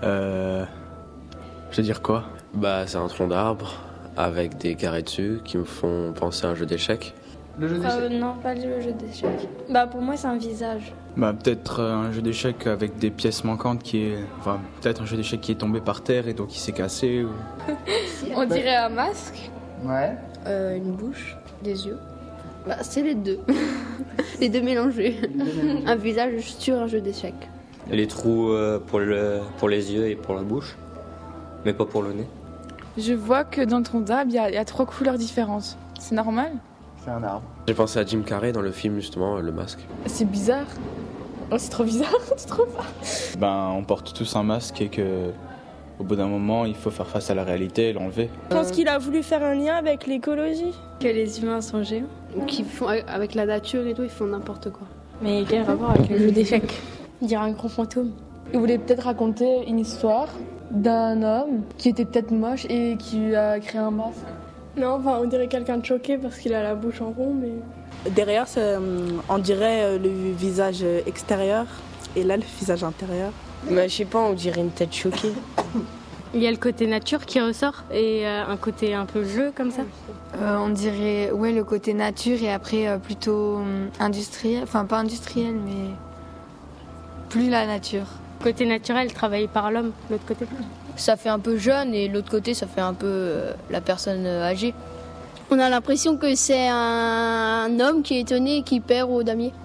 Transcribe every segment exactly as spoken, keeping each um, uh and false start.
Euh... Je veux dire quoi? Bah, c'est un tronc d'arbre avec des carrés dessus qui me font penser à un jeu d'échecs. Le jeu d'échecs euh, Non, pas le jeu d'échecs. Bah, pour moi, c'est un visage. Bah, peut-être euh, un jeu d'échecs avec des pièces manquantes qui est... Enfin, peut-être un jeu d'échecs qui est tombé par terre et donc il s'est cassé ou... On dirait un masque. Ouais. Euh, une bouche, des yeux. Bah, c'est les deux. Les deux mélangés. Un visage sur un jeu d'échecs. Les trous euh, pour, le, pour les yeux et pour la bouche, mais pas pour le nez. Je vois que dans le tronc d'arbre, il y, a- il y a trois couleurs différentes. C'est normal? C'est un arbre. J'ai pensé à Jim Carrey dans le film, justement, Le Masque. C'est bizarre. Oh, c'est trop bizarre, tu trouves pas? Ben, on porte tous un masque et que... Au bout d'un moment, il faut faire face à la réalité et l'enlever. Je pense qu'il a voulu faire un lien avec l'écologie. Que les humains sont géants. Qui font, avec la nature et tout, ils font n'importe quoi. Mais quel rapport avec le jeu d'échecs? On dirait un grand fantôme. Il voulait peut-être raconter une histoire d'un homme qui était peut-être moche et qui a créé un masque. Non, enfin, on dirait quelqu'un de choqué parce qu'il a la bouche en rond, mais... Derrière, c'est, on dirait le visage extérieur et là, le visage intérieur. Bah, je sais pas, on dirait une tête choquée. Il y a le côté nature qui ressort et euh, un côté un peu jeu comme ça. Euh, on dirait ouais le côté nature et après euh, plutôt euh, industriel, enfin pas industriel mais plus la nature. Côté naturel travaillé par l'homme, l'autre côté. Ça fait un peu jeune et l'autre côté, ça fait un peu euh, la personne euh, âgée. On a l'impression que c'est un homme qui est étonné et qui perd au damier.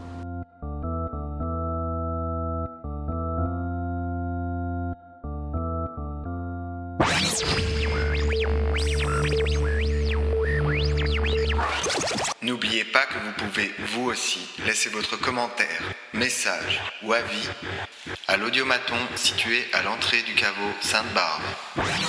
N'oubliez pas que vous pouvez, vous aussi, laisser votre commentaire, message ou avis à l'audiomaton situé à l'entrée du caveau Sainte-Barbe.